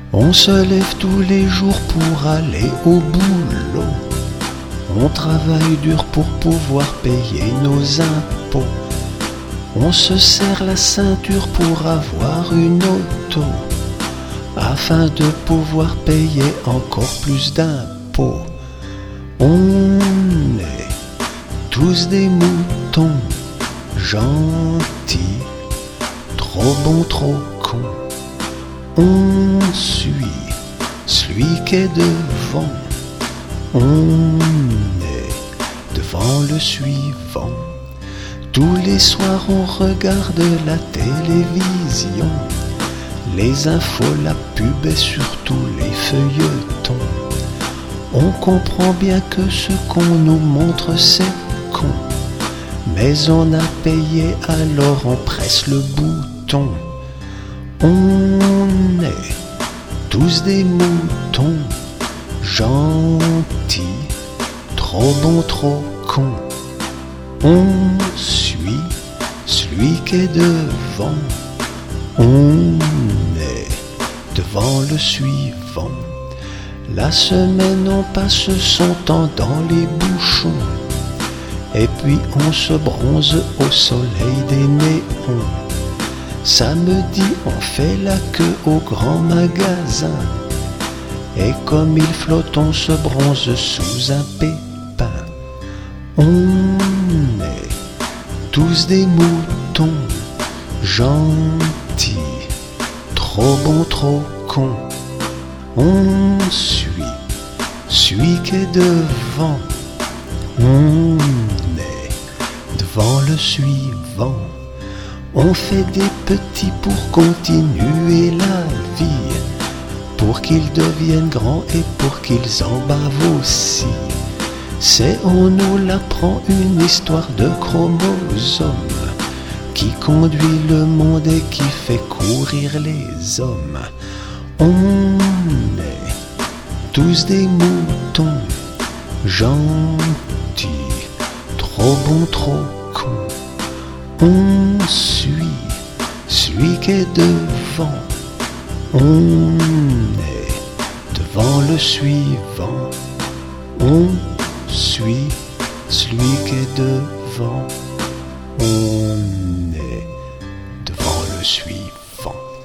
On se lève tous les jours pour aller au boulot. On travaille dur pour pouvoir payer nos impôts. On se serre la ceinture pour avoir une auto, afin de pouvoir payer encore plus d'impôts. On est tous des moutons, gentils, trop bons, trop cons. On suit celui qui est devant. On est devant le suivant. Tous les soirs on regarde la télévision, les infos, la pub et surtout les feuilletons. On comprend bien que ce qu'on nous montre c'est con, mais on a payé alors on presse le bouton. On est tous des moutons, gentils, trop bons, trop cons. On suit celui qui est devant. On est devant le suivant. La semaine on passe son temps dans les bouchons, et puis on se bronze au soleil des néons. Samedi on fait la queue au grand magasin, et comme il flotte on se bronze sous un pépin. On est tous des moutons, gentils, trop bons, trop cons. On suit celui qui est devant. On est devant le suivant. On fait des petits pour continuer la vie, pour qu'ils deviennent grands et pour qu'ils en bavent aussi. C'est on nous l'apprend une histoire de chromosomes qui conduit le monde et qui fait courir les hommes. On est tous des moutons, gentils, trop bons, trop cons. On suit celui qui est devant. On est devant le suivant. On suit celui qui est devant. On est devant le suivant.